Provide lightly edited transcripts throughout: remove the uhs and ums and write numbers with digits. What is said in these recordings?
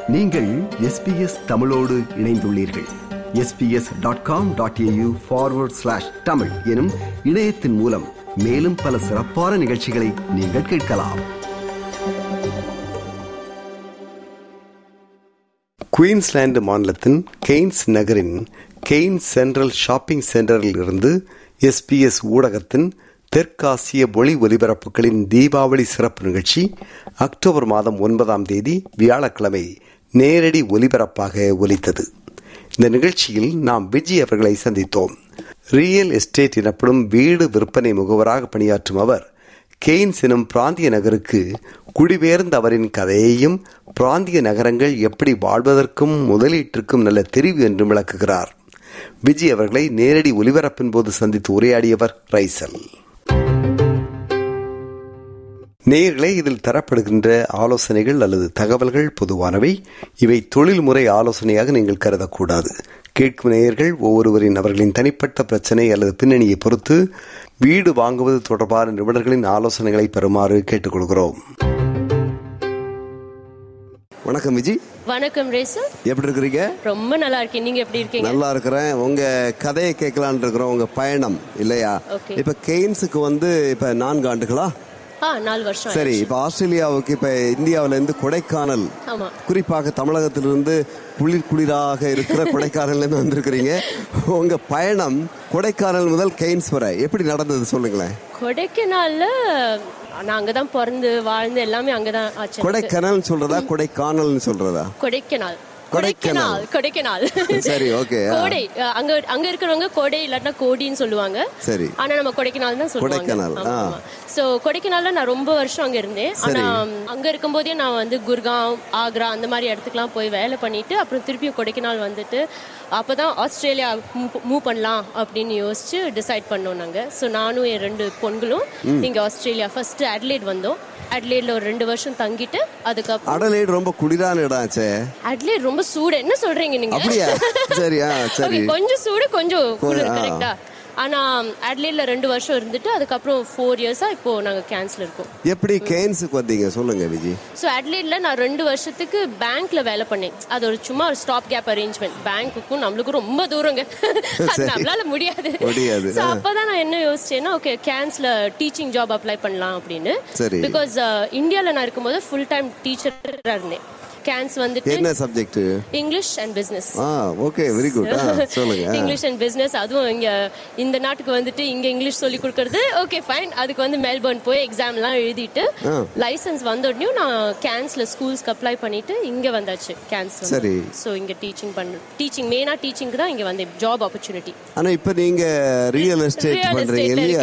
நீங்கள் SBS தமிழோடு இணைந்துள்ளீர்கள். sbs.com.au/tamil எனும் இணையத்தின் மூலம் மேலும் பல சிறப்பான நிகழ்ச்சிகளை நீங்கள் கேட்கலாம். குயின்ஸ்லாந்து மாநிலத்தின் கெய்ன்ஸ் நகரின் கெய்ன்ஸ் சென்ட்ரல் ஷாப்பிங் சென்டரில் இருந்து SBS ஊடகத்தின் தெற்காசிய ஒளி ஒலிபரப்புகளின் தீபாவளி சிறப்பு நிகழ்ச்சி அக்டோபர் மாதம் 9 வியாழக்கிழமை நேரடி ஒலிபரப்பாக ஒலித்தது. இந்த நிகழ்ச்சியில் நாம் விஜய் அவர்களை சந்தித்தோம். ரியல் எஸ்டேட் எனப்படும் வீடு விற்பனை முகவராக பணியாற்றும் அவர் கெய்ன்ஸ் எனும் பிராந்திய நகருக்கு குடிபெயர்ந்த அவரின் கதையையும் பிராந்திய நகரங்கள் எப்படி வாழ்வதற்கும் முதலீட்டிற்கும் நல்ல தெரிவு என்றும் விளக்குகிறார். விஜய் அவர்களை நேரடி ஒலிபரப்பின் போது சந்தித்து உரையாடியவர் ரைசல். நேயர்களே, இதில் தரப்படுகின்ற ஆலோசனைகள் அல்லது தகவல்கள் பொதுவானவை. இவை தொழில்முறை ஆலோசனையாக நீங்கள் கருதக்கூடாது. கேட்கும் நேயர்கள் ஒவ்வொருவரின் அவர்களின் தனிப்பட்ட பிரச்சனை அல்லது பின்னணியை பொறுத்து வீடு வாங்குவது தொடர்பான நிபுணர்களின் ஆலோசனைகளை பெறுமாறு கேட்டுக்கொள்கிறோம். வணக்கம் விஜய். வணக்கம் ரேசல். எப்படி இருக்கிறீங்க? ரொம்ப நல்லா இருக்கேன். நீங்க எப்படி இருக்கீங்க? நல்லா இருக்கிறேன். உங்க கதையை கேட்கலான் இருக்கிறோம். உங்க பயணம் இல்லையா? இப்ப கெய்ன்ஸுக்கு இப்ப 4 ஆண்டுகளா? 4 வருஷம். சரி, இப்ப ஆஸ்திரேலியாவுக்கு இப்ப இந்தியாவில இருந்து கொடைக்கானல், குறிப்பாக தமிழகத்திலிருந்து குளிராக இருக்கிற கொடைக்கானல்ல இருந்து வந்திருக்கிறீங்க. உங்க பயணம் கொடைக்கானல் முதல் கெய்ன்ஸ் வரை எப்படி நடந்தது சொல்லுங்களேன். கொடைக்கானல்ல நான் அங்கதான் பிறந்து வாழ்ந்து எல்லாமே அங்கதான் ஆச்சு. கொடைக்கானல் சொல்றதா கொடைக்கானல் சொல்றதா? கொடைக்கானல். சரி, ஓகே. கோடை அங்க இருக்கிறவங்க கோடை இல்லாட்டா கோடின்னு சொல்லுவாங்க. சரி, ஆனா நம்ம கொடைக்கானல் தான் சொல்லுவாங்க. சோ கொடைக்கானல்ல நான் ரொம்ப வருஷம் அங்க இருந்தேன். ஆனா அங்க இருக்கும் போதே நான் குர்காவ், ஆக்ரா அந்த மாதிரி இடத்துக்குலாம் போய் வேலை பண்ணிட்டு அப்புறம் திருப்பியும் கொடைக்கானல் வந்துட்டு அப்பதான் ஆஸ்திரேலியா மூவ் பண்ணலாம் அப்படின்னு யோசிச்சு டிசைட் பண்ணோம் நாங்க. ஸோ நானும் என் 2 பொண்களும் இங்க ஆஸ்திரேலியா ஃபர்ஸ்ட் அட்லேட் வந்தோம். அட்லேட்ல ஒரு 2 வருஷம் தங்கிட்டு அதுக்கப்புறம் அட்லேட் ரொம்ப குளிரான இடம் ஆச்சே. அட்லேட் ரொம்ப சூடு. என்ன சொல்றீங்க நீங்க? அப்படியே? சரியா, சரி. கொஞ்சம் சூடு கொஞ்சம் குளிர், கரெக்ட்டா? ஆனா அட்லேட்ல 2 வருஷம் இருந்துட்டு அதுக்கப்புறம் 4 இயர்ஸா இப்போ நாங்க கேன்ஸ்ல இருக்கோம். எப்படி கெய்ன்ஸுக்கு வந்தீங்க சொல்லுங்க விஜய். சோ அட்லேட்ல நான் 2 வருஷத்துக்கு பேங்க்ல வேலை பண்ணேன். அது ஒரு சும்மா ஒரு ஸ்டாப் கேப் அரேஞ்ச்மெண்ட். பேங்க்குக்கும் நம்மளுக்கும் ரொம்ப தூரங்க, அது நம்மளால முடியாது. சோ அப்பதான் நான் என்ன யோசிச்சேன்னா, ஓகே கேன்ஸ்ல டீச்சிங் ஜாப் அப்ளை பண்ணலாம் அப்படின்னு. பிகாஸ் இந்தியால நான் இருக்கும்போது ஃபுல் டைம் டீச்சரா இருந்தேன். கேன்ஸ் வந்துட்டு என்ன subject? English and business. Okay, very good. சொல்லுங்க. English and business. அதுவும் இங்க இந்த நாட்டுக்கு வந்துட்டு இங்க இங்கிலீஷ் சொல்லி கொடுக்கிறது ஓகே ஃபைன். அதுக்கு மெல்பர்ன் போய் எக்ஸாம்லாம் எழுதிட்டு லைசன்ஸ் வந்த உடனே நான் கேன்ஸ்ல ஸ்கூல்ஸ்க்கு அப்ளை பண்ணிட்டு இங்க வந்தாச்சு கேன்ஸ். சரி. சோ இங்க டீச்சிங் மெயினா டீச்சிங்க்கு தான் இங்க வந்து ஜாப் ஆப்பர்ச்சுனிட்டி. ஆனா இப்போ நீங்க ரியல் எஸ்டேட் பண்றீங்க இல்லையா?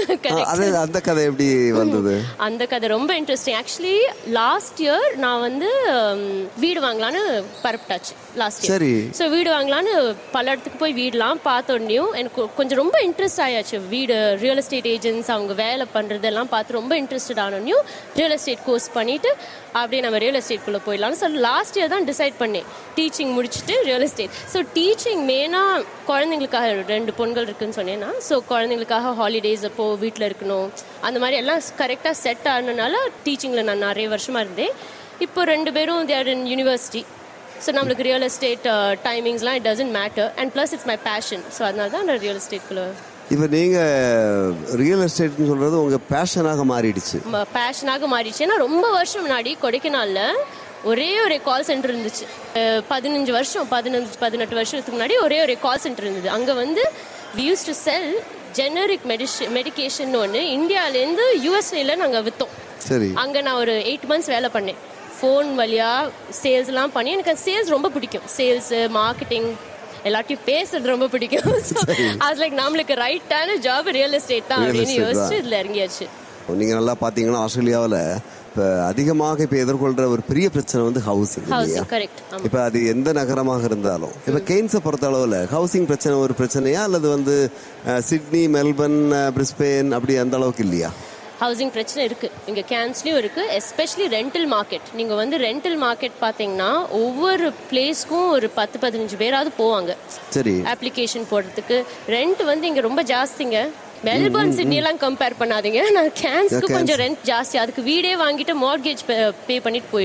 அந்த கதை எப்படி வந்தது? அந்த கதை ரொம்ப இன்ட்ரெஸ்டிங். ஆக்சுவலி லாஸ்ட் இயர் நான் வீடு வாங்கலான்னு பரப்பிட்டாச்சு லாஸ்ட் இயர். சரி. ஸோ வீடு வாங்கலான்னு பல இடத்துக்கு போய் வீடெல்லாம் பார்த்த உடனேயும் எனக்கு கொஞ்சம் ரொம்ப இன்ட்ரெஸ்ட் ஆயாச்சு. வீடு ரியல் எஸ்டேட் ஏஜென்ட்ஸ் அவங்க வேலை பண்ணுறதெல்லாம் பார்த்து ரொம்ப இன்ட்ரெஸ்டட் ஆனோடனையும் ரியல் எஸ்டேட் கோர்ஸ் பண்ணிட்டு அப்படியே நம்ம ரியல் எஸ்டேட்குள்ளே போயிடலாம்னு சொல்லி லாஸ்ட் இயர் தான் டிசைட் பண்ணேன். டீச்சிங் முடிச்சுட்டு ரியல் எஸ்டேட். ஸோ டீச்சிங் மெயினாக குழந்தைங்களுக்காக 2 பொண்கள் இருக்குன்னு சொன்னேன்னா, ஸோ குழந்தைங்களுக்காக ஹாலிடேஸ் அப்போ வீட்டில் இருக்கணும் அந்த மாதிரி எல்லாம் கரெக்டாக செட் ஆனதுனால டீச்சிங்கில் நான் நிறைய வருஷமாக இருந்தேன். இப்போ 2 பேரும் தேர் இன் யூனிவர்சிட்டி. ஸோ நம்மளுக்கு ரியல் எஸ்டேட் டைமிங்ஸ்லாம் it doesn't matter and plus it's my passion. So அதனால தான் நான் ரியல் எஸ்டேட்குள்ளே. இப்போ நீங்கள் ரியல் எஸ்டேட்னு சொல்கிறது உங்கள் பேஷனாக மாறிடுச்சு? பேஷனாக மாறிடுச்சு. ஏன்னா ரொம்ப வருஷம் முன்னாடி கொடைக்கானல்ல ஒரே ஒரு கால் சென்டர் இருந்துச்சு. 18 வருஷத்துக்கு முன்னாடி ஒரே ஒரு கால் சென்டர் இருந்தது. அங்கே we used to sell generic medication ஒன்று இந்தியாவிலேருந்து யூஎஸ்ஏல நாங்கள் விற்றோம். சரி. அங்கே நான் ஒரு 8 months வேலை பண்ணேன். ஃபோன் வழியா சேல்ஸ்லாம் பண்ணி எனக்கு சேல்ஸ் ரொம்ப பிடிக்கும். சேல்ஸ், மார்க்கெட்டிங் எல்லாத்தையும் பேசுறது ரொம்ப பிடிக்கும். அது லைக் நம்மளுக்கு ரைட்டான ஜாப் ரியல் எஸ்டேட் தான் அப்படின்னு யோசிச்சு இதில் இறங்கியாச்சு. நீங்கள் நல்லா பார்த்தீங்கன்னா ஆஸ்திரேலியாவில் இப்போ அதிகமாக இப்போ எதிர்கொள்கிற ஒரு பெரிய பிரச்சனை ஹவுசிங். கரெக்ட். இப்போ அது எந்த நகரமாக இருந்தாலும் இப்போ கெய்ன்ஸை பொறுத்த அளவில் ஹவுசிங் பிரச்சனை ஒரு பிரச்சனையா அல்லது சிட்னி, மெல்பர்ன், பிரிஸ்பேன் அப்படி அந்த அளவுக்கு இல்லையா? ஹவுசிங் பிரச்சனை இருக்குது இங்கே கேன்ஸ்லேயும் இருக்குது. Especially rental market. நீங்கள் ரெண்டல் மார்க்கெட் பார்த்தீங்கன்னா ஒவ்வொரு பிளேஸ்க்கும் ஒரு 10-15 பேராவது போவாங்க. சரி. அப்ளிகேஷன் போடுறதுக்கு ரெண்ட் இங்கே ரொம்ப ஜாஸ்திங்க. மெல்பர்ன் சிட்னியெல்லாம் கம்பேர் பண்ணாதீங்க. நான் கேன்ஸ்க்கு கொஞ்சம் ரெண்ட் ஜாஸ்தி. அதுக்கு வீடே வாங்கிட்டு மார்கேஜ் பே பண்ணிட்டு போயிடலாம்.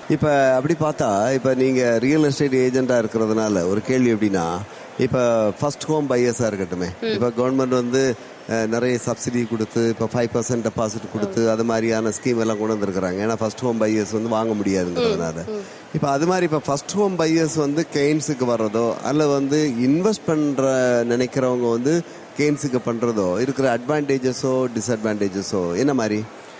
இப்ப அப்படி பார்த்தா இப்ப நீங்க ரியல் எஸ்டேட் ஏஜென்டா இருக்கிறதுனால ஒரு கேள்வி எப்படின்னா, இப்ப ஃபர்ஸ்ட் ஹோம் பையர்ஸா இருக்கட்டுமே, இப்ப கவர்மெண்ட் வந்து நிறைய சப்சிடி கொடுத்து இப்ப 5% டெபாசிட் கொடுத்து அது மாதிரியான ஸ்கீம் எல்லாம் கொண்டு வந்திருக்கிறாங்க. ஏன்னா ஃபர்ஸ்ட் ஹோம் பையர்ஸ் வந்து வாங்க முடியாதுங்கிறதுனால. இப்ப அது மாதிரி இப்ப ஃபர்ஸ்ட் ஹோம் பையர்ஸ் வந்து கெய்ன்ஸுக்கு வர்றதோ அல்ல வந்து இன்வெஸ்ட் பண்ற நினைக்கிறவங்க வந்து கெய்ன்ஸுக்கு பண்றதோ இருக்கிற அட்வான்டேஜஸோ டிஸ்அட்வான்டேஜஸோ என்ன மாதிரி?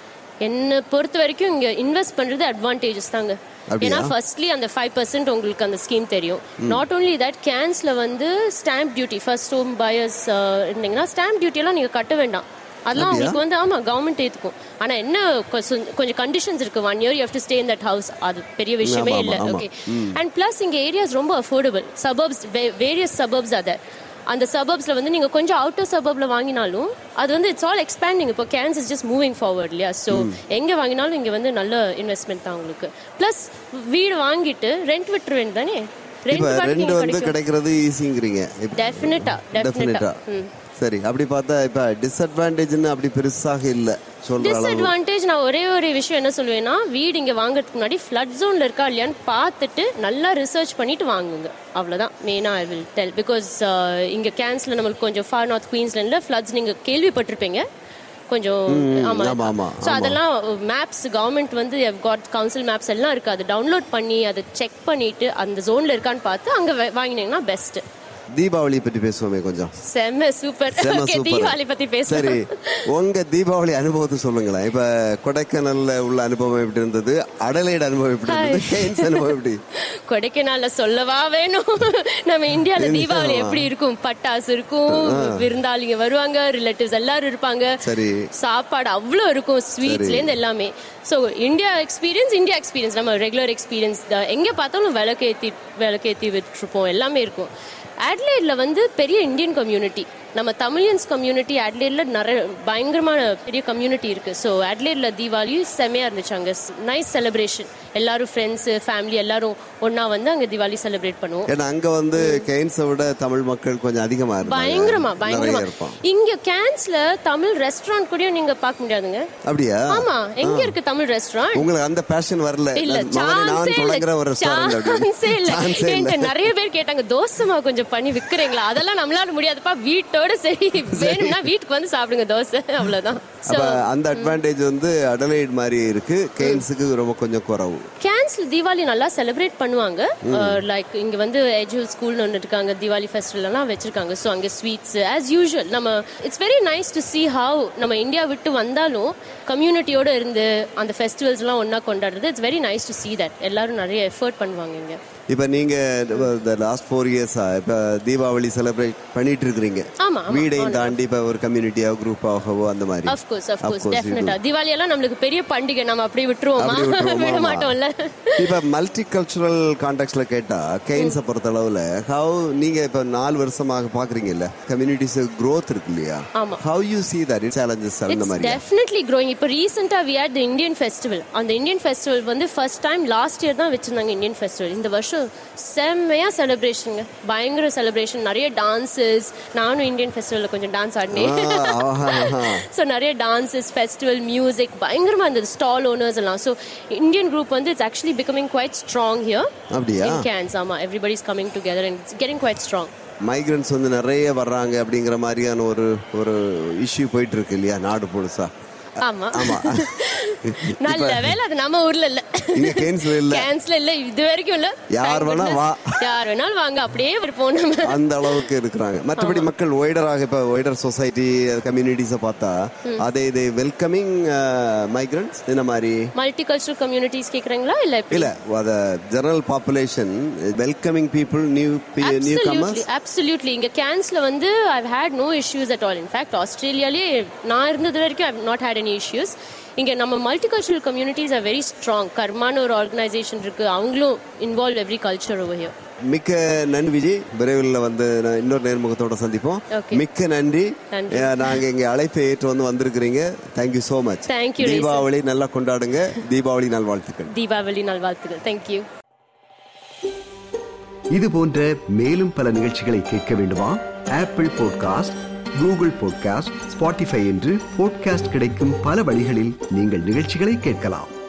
என்ன பொறுத்த வரைக்கும் இங்க இன்வெஸ்ட் பண்றது அட்வான்டேஜஸ் தாங்க. ஏன்னா ஃபர்ஸ்ட்லி அந்த 5% உங்களுக்கு அந்த ஸ்கீம் தெரியும். நாட் ஓன்லி தட், கேன்ஸ்ல வந்து stamp duty, first home buyers இருந்தீங்கன்னா ஸ்டாம்ப் டியூட்டி எல்லாம் நீங்க கட்ட வேண்டாம். அதெல்லாம் உங்களுக்கு வந்து ஆமா கவர்மெண்ட் ஏத்துக்கும். ஆனா என்ன கொஞ்சம் கண்டிஷன்ஸ் இருக்கு. 1 year you have to stay in that house. அது பெரிய விஷயமே இல்ல. ஓகே. அண்ட் பிளஸ் இங்க ஏரியாஸ் ரொம்ப affordable. Suburbs, various suburbs are there. அந்த சபர்ப்ஸ்ல வந்து நீங்க கொஞ்சம் அவுட்டர் சபர்ப்ல வாங்கினாலும் அது வந்து இட்ஸ் ஆல் எக்ஸ்பேண்டிங். இப்போ Cairns is just moving forward இல்லையா? ஸோ எங்க வாங்கினாலும் இங்க வந்து நல்ல இன்வெஸ்ட்மெண்ட் தான் உங்களுக்கு. பிளஸ் வீடு வாங்கிட்டு ரெண்ட் விட்டுற வேண்டியது தானே. ரெண்ட் வந்து கிடைக்கிறது ஈஸிங்கிறீங்க. டெஃபினட்டா. சரி, அப்படி பார்த்தா இப்ப டிஸ்அட்வான்டேஜ்னு அப்படி பெருசாக இல்ல. டிஸ்அட்வான்டேஜ் நான் ஒரே விஷயம் என்ன சொல்லுவேன்னா, வீடு இங்க வாங்குறதுக்கு முன்னாடி ஃப்ளட் ஜோன்ல இருக்கா இல்லையான்னு பார்த்துட்டு நல்லா ரிசர்ச் பண்ணிட்டு வாங்குங்க. அவ்வளவுதான் மெயினா ஐ வில் டெல். பிகாஸ் இங்க கேன்ஸ்ல நம்மளுக்கு கொஞ்சம் ஃபார் நார்த் குயின்ஸ்லாண்ட்ல ஃப்ளட்ஸ் நீங்க கேள்விப்பட்டிருப்பீங்க கொஞ்சம். ஆமா. ஸோ அதெல்லாம் மேப்ஸ் கவர்மெண்ட் வந்து கவுன்சில் மேப்ஸ் எல்லாம் இருக்கு. அதை டவுன்லோட் பண்ணி அதை செக் பண்ணிட்டு அந்த ஜோன்ல இருக்கான்னு பார்த்து அங்க வாங்கினீங்கன்னா பெஸ்ட். தீபாவளி பத்தி பேசுவோமே கொஞ்சம். செம்ம சூப்பர். தீபாவளி பத்தி பேசுவோம். சரி, உங்க தீபாவளி அனுபவத்தை சொல்லுங்களேன். இப்ப கொடைக்கானல்ல உள்ள அனுபவம் எப்படி இருந்தது? அடலைட் அனுபவம் எப்படி இருந்தது? கேன்ஸ் அனுபவம் எப்படி? கொடைக்கானல்ல சொல்லவா வேணும். நம்ம இந்தியால தீபாவளி எப்படி இருக்கும்? பட்டாசு இருக்கும், விருந்தாளிங்க வருவாங்க, ரிலேட்டிவ்ஸ் எல்லாரும் இருப்பாங்க. சரி, சாப்பாடு அவ்வளோ இருக்கும், ஸ்வீட்ஸ்ல இருந்து எல்லாமே. ஸோ இந்தியா எக்ஸ்பீரியன்ஸ் நம்ம ரெகுலர் எக்ஸ்பீரியன்ஸ். எங்க பார்த்தாலும் விளக்கேத்தி விட்டுருப்போம், எல்லாமே இருக்கும். அட்லைட்ல வந்து பெரிய இந்தியன் கம்யூனிட்டி, நம்ம தமிழியன்ஸ் கம்யூனிட்டி அட்லைட்ல நிறைய பயங்கரமான பெரிய கம்யூனிட்டி இருக்கு. ஸோ அட்லைட்ல தீபாவளி செம்மையா இருந்துச்சு. அங்க நைஸ் செலிப்ரேஷன், எல்லாரும் ஃப்ரெண்ட்ஸ் ஃபேமிலி எல்லாரும் ஒன்னா வந்து அங்க தீபாவளி செலிப்ரேட் பண்ணுவோம். ஏன்னா அங்க வந்து கேன்ஸை விட தமிழ் மக்கள் கொஞ்சம் அதிகமா பயங்கரமா. இங்க கேன்ஸ்ல தமிழ் ரெஸ்டாரண்ட் கூட நீங்க பார்க்க முடியாதுங்க. அப்படியா? ஆமா, எங்க இருக்கு தமிழ் ரெஸ்டாரண்ட்? உங்களுக்கு அந்த பேஷன் வரல? இல்ல, சான்ஸே இல்ல. நிறைய பேர் கேட்டாங்க தோசைமா கொஞ்சம் பண்ணி விக்கிறீங்களா? அதெல்லாம் நம்மளால முடியாதுப்பா, வீட்டோட சரி வேணும்னா வீட்டுக்கு வந்து சாப்பிடுங்க தோசை, அவ்வளவுதான். அந்த அட்வான்டேஜ் வந்து அடலைட் மாதிரி இருக்கு, கேன்ஸுக்கு ரொம்ப கொஞ்சம் குறவு. கேன்ஸ்ல தீபாவளி நல்லா செலிப்ரேட் பண்ணுவாங்க. லைக் இங்க வந்து எஜுவல் ஸ்கூல்னு ஒன்று இருக்காங்க, தீபாவளி ஃபெஸ்டிவல் எல்லாம் வச்சிருக்காங்க. ஸோ அங்கே ஸ்வீட்ஸ் ஆஸ் யூஷுவல். நம்ம it's very nice to see how நம்ம இந்தியா விட்டு வந்தாலும் கம்யூனிட்டியோட இருந்து அந்த ஃபெஸ்டிவல்ஸ் எல்லாம் ஒன்னா கொண்டாடுறது. It's very nice to see that. எல்லாரும் நிறைய எஃபர்ட் பண்ணுவாங்க இங்க. இப்ப நீங்க லாஸ்ட் 4 இயர்ஸா இப்ப தீபாவளி செலிப்ரேட் பண்ணிட்டு இருக்கீங்க. வீடையும் தாண்டி இப்ப ஒரு கம்யூனிட்டியா குரூப்பாகவோ அந்த மாதிரி. ஆஃப் கோர்ஸ் டெஃபினட்டா. தீபாவளி எல்லாம் நம்மளுக்கு பெரிய பண்டிகை, நம்ம அப்படியே விட்டுருவோமா? விட மாட்டோம்ல. இப்ப மல்டி கல்ச்சுரல் கான்டெக்ட்ல கேட்டா கெய்ன்ஸை பொறுத்த அளவுல ஹவ் நீங்க இப்ப 4 வருஷமாக பாக்குறீங்கல்ல, கம்யூனிட்டிஸ் growth இருக்கு இல்லையா? How you see that challenges அந்த மாதிரி? Definitely growing. இப்ப ரீசன்ட்டா we had the Indian festival. அந்த Indian festival வந்து first time last year தான் வச்சிருந்தாங்க Indian festival. இந்த வருஷம் செம்மையா செலிப்ரேஷன், பயங்கர செலிப்ரேஷன், நிறைய டான்சஸ். நானும் இந்தியன் ஃபெஸ்டிவல்ல கொஞ்சம் டான்ஸ் ஆடினேன். ஸோ நிறைய டான்சஸ், ஃபெஸ்டிவல், மியூசிக் பயங்கரமா இருந்தது. ஸ்டால் ஓனர்ஸ் எல்லாம். ஸோ இந்தியன் குரூப் வந்து it's actually becoming quite strong here in Cairns. ஆமா, everybody is coming together and it's getting quite strong. Migrants வந்து நிறைய வர்றாங்க அப்படிங்கிற மாதிரியான ஒரு இஷ்யூ போயிட்டு இருக்கு இல்லையா நாடு முழுசா? ஆமா. நல்ல வேளை அது நம்ம ஊர்ல இல்ல, கேன்ஸ்ல இல்ல, இது வரைக்கும் இல்ல. யார் வேணாலும் வாங்க, அப்படியே போனோம். அந்த அளவுக்கு இருக்கிறாங்க. மற்றபடி மக்கள் ஒய்டராக இப்ப ஒய்டர் சொசைட்டி கம்யூனிட்டிஸை பார்த்தா அதே இது வெல்கமிங் மைக்ரன்ட்ஸ் இந்த மாதிரி மல்டி கல்ச்சரல் கம்யூனிட்டிஸ் கேக்குறீங்களா? இல்ல அத general population welcoming people, newcomers. Absolutely. இங்க கேன்ஸ்ல வந்து I've had no issues at all. In fact, ஆஸ்திரேலியாலே நான் இருந்தது வரைக்கும் I've not had any issues. இங்க நம்ம multicultural communities are very strong. கர்மான ஒரு ஆர்கனைசேஷன் இருக்கு, அவங்களும் involve every culture over here. மிக்க நன்றி விஜய். விரைவில் வந்து இன்னொரு நேர்முகத்தோட சந்திப்போம். மிக்க நன்றி. நாங்க இங்க அழைப்பை ஏற்று வந்திருக்கிறீங்க. Thank you so much. தீபாவளி நல்லா கொண்டாடுங்க. தீபாவளி நல்வாழ்த்துக்கள். தீபாவளி நல்வாழ்த்துக்கள். தேங்க்யூ. இது போன்ற மேலும் பல நிகழ்ச்சிகளை கேட்க வேண்டுமா? Apple podcast, Google podcast, Spotify என்று பாட்காஸ்ட் கிடைக்கும் பல வழிகளில் நீங்கள் நிகழ்ச்சிகளை கேட்கலாம்.